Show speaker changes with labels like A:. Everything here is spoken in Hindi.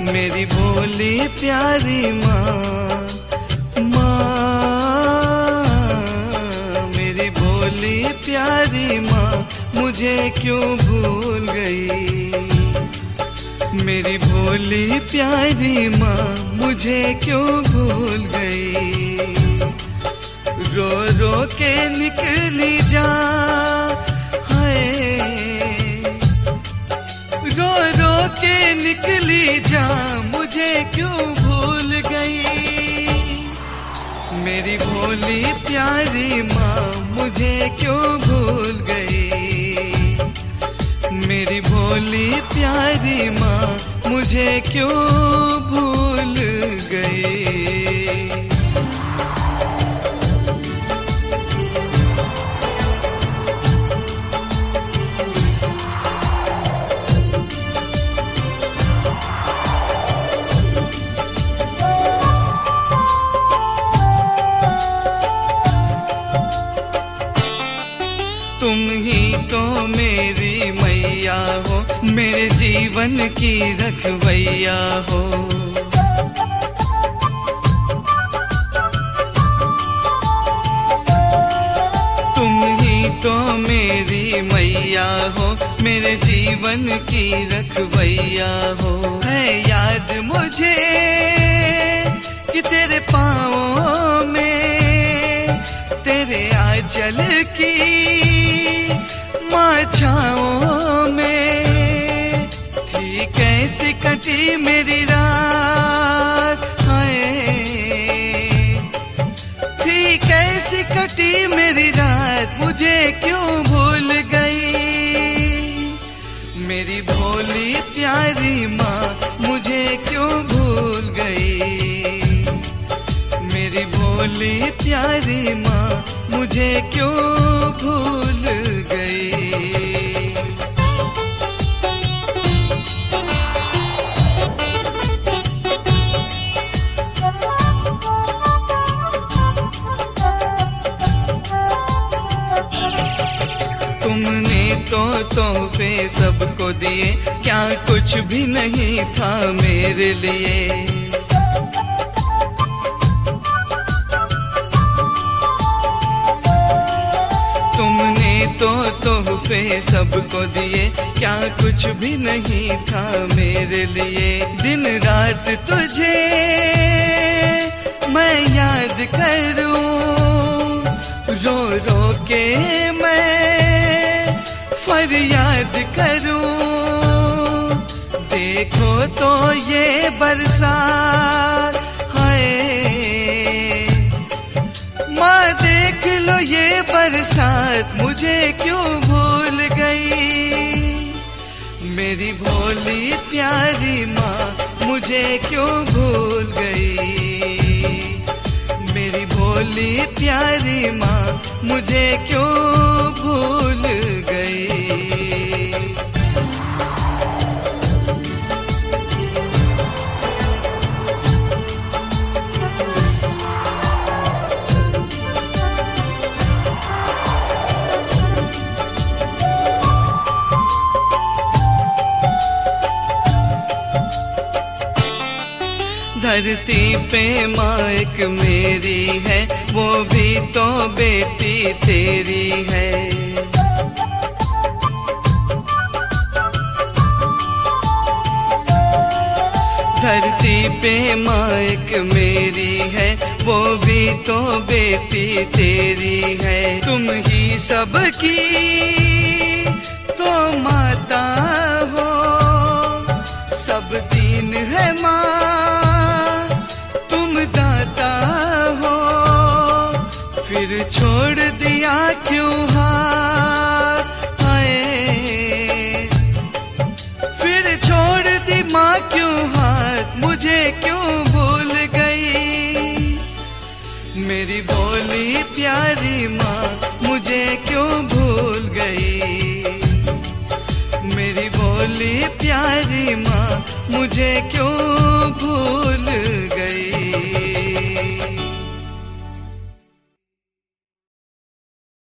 A: मेरी भोली प्यारी माँ, मेरी भोली प्यारी माँ मुझे क्यों भूल गई। मेरी भोली प्यारी माँ मुझे क्यों भूल गई। रो रो के निकली जा, हाय रो रो के निकली जा, मुझे क्यों भूल गई। मेरी भोली प्यारी माँ मुझे क्यों भूल गई। मेरी भोली प्यारी माँ मुझे क्यों भूल गई। तुम ही तो मेरी मैया हो, मेरे जीवन की रखवैया हो। तुम ही तो मेरी मैया हो, मेरे जीवन की रखवैया हो। है याद मुझे कि तेरे पाँवों में तेरे आंचल की छाओं में थी कैसी कटी मेरी रात, हाय थी कैसी कटी मेरी रात, मुझे क्यों भूल गई। मेरी भोली प्यारी माँ मुझे क्यों भूल गई। मेरी भोली प्यारी माँ मुझे क्यों भूल गई। तुमने तो तोहफे सबको दिए, क्या कुछ भी नहीं था मेरे लिए। तुमने तो तोहफे सबको दिए, क्या कुछ भी नहीं था मेरे लिए। दिन रात तुझे मैं याद करूं, रो रो के मैं फरियाद करूं। देखो तो ये बरसात, हाय माँ देख लो ये बरसात, मुझे क्यों भूल गई। मेरी भोली प्यारी माँ मुझे क्यों भूल गई। मेरी भोली प्यारी माँ मुझे क्यों भूल गई। धरती पे माँ एक मेरी है, वो भी तो बेटी तेरी है। धरती पे माँ एक मेरी है, वो भी तो बेटी तेरी है। तुम ही सबकी तो माता हो, सब दीन है माँ फिर छोड़ दिया क्यों हाथ, हाय फिर छोड़ दी माँ क्यों हाथ, मुझे क्यों भूल गई। मेरी भोली प्यारी माँ मुझे क्यों भूल गई। मेरी भोली प्यारी माँ मुझे क्यों भूल